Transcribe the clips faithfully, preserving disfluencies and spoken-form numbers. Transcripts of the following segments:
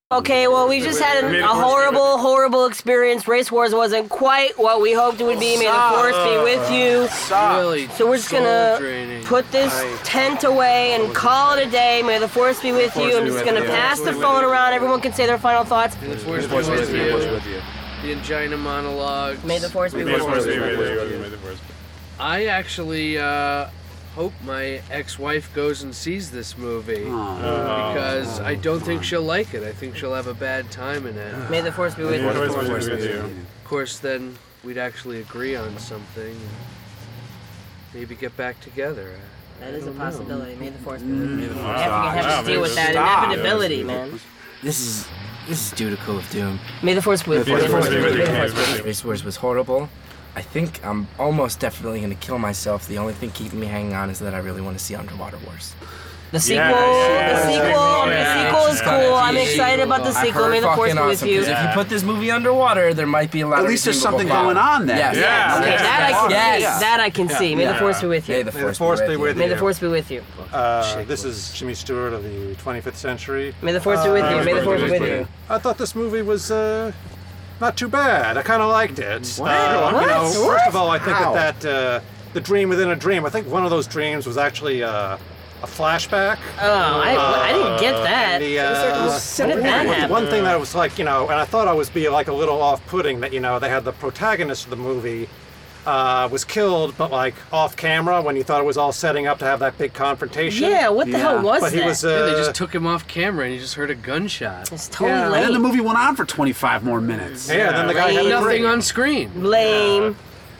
Okay, well, we just had a, a horrible, horrible experience. Race Wars wasn't quite what we hoped it would be. May the Force be with you. Really So we're just gonna put this tent away and call it a day. May the Force be with you. I'm just gonna pass the phone around. Everyone can say their final thoughts. May the Force be with you. The angina monologues. May the Force be with you. I actually uh, hope my ex-wife goes and sees this movie because I don't think she'll like it. I think she'll have a bad time in it. May the Force be with you. Of course, then we'd actually agree on something and maybe get back together. That is a possibility. May the Force be with you. I have to, have to deal with that inevitability, man. This is this is due to Call of Doom. May the Force be with you. May the Force be with you. Race Wars was horrible. I think I'm almost definitely going to kill myself. The only thing keeping me hanging on is that I really want to see Underwater Wars. The sequel, the sequel, the sequel is cool. I'm excited about the sequel. May the Force be with you. If you put this movie underwater, there might be a lot of At least there's something going on there. Yes. Yeah. Okay, that I can see. Yes. That I can see. May the Force be with May you. the May the Force be with you. May the Force be with you. Uh, this is Jimmy Stewart of the twenty-fifth century. May the Force be with you. May the Force be with you. I thought this movie was uh, not too bad. I kind of liked it. Wow. Uh, What? You know, What? first of all, I think How? that, that uh, the dream within a dream. I think one of those dreams was actually uh, a flashback. Oh, I, I didn't get that. The, uh, When did that happen? One thing that was like, you know, and I thought I was be like a little off-putting that, you know, they had the protagonist of the movie uh, was killed, but like off camera when you thought it was all setting up to have that big confrontation. Yeah, what the Yeah. hell was But he that? was. Uh, Yeah, they just took him off camera and you just heard a gunshot. It's totally Yeah, and then the lame. movie went on for twenty-five more minutes. yeah, then the guy had a Nothing dream. on screen. Lame.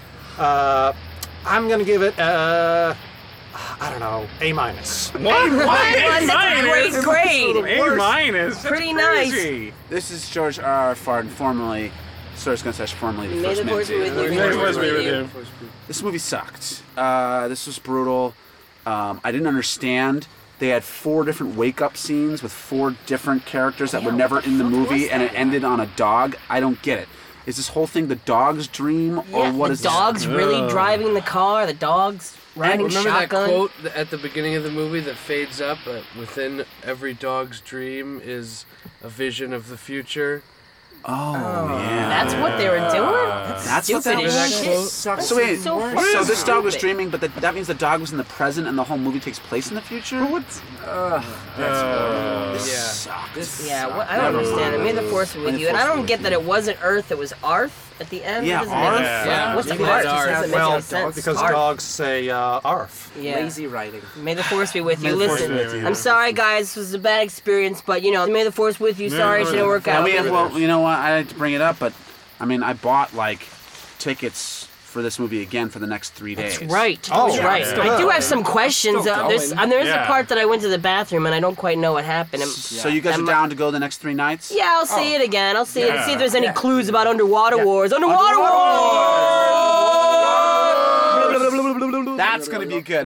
Uh, I'm gonna give it. Uh, I don't know, A minus. What? That's a great grade. A minus. Pretty nice. This is George R. R. Farton, formerly Source Gun Slash, formerly the May first the man Force be to- with you. May May the the Force Force be be with with you. This movie sucked. Uh, this was brutal. Um, I didn't understand. They had four different wake-up scenes with four different characters that Yeah, were never what the in the fuck movie, was and it that? ended on a dog. I don't get it. Is this whole thing the dog's dream, or Yeah, what the is dog's really Ugh. driving the car. The dog's riding Remember shotgun. that quote th- at the beginning of the movie that fades up? But within every dog's dream is a vision of the future. Oh, yeah. That's what they were doing? That's, That's what stupid that as was? shit. So wait, so so, fucking this dog was stupid. dreaming, but the, that means the dog was in the present, and the whole movie takes place in the future. What's? This Yeah. sucked. This Yeah, what, I don't understand it. May the Force be with May the you. And I Force be don't with get you. that it wasn't Earth, it was Arth at the end. Yeah, That doesn't Arth? make- Yeah. What's Maybe Arth? that's It Arth. doesn't make Well, any sense. because Arth. dogs say uh, arf. Yeah. lazy writing. May the Force be with you. the Force Listen, be with you. I'm sorry, guys. This was a bad experience, but you know, may the Force with you. Sorry, it didn't work I out. mean, well, you know what? I had to bring it up, but I mean, I bought like tickets for this movie again for the next three days. That's right. Oh, That's right. yeah. I do have some questions. Still Uh, there's going. and there's a Yeah. part that I went to the bathroom and I don't quite know what happened. I'm- So you guys I'm- are down to go the next three nights? Yeah, I'll see it again. I'll see it. Yeah. See if there's any clues about Underwater Wars. Underwater, Underwater Wars. That's gonna be good.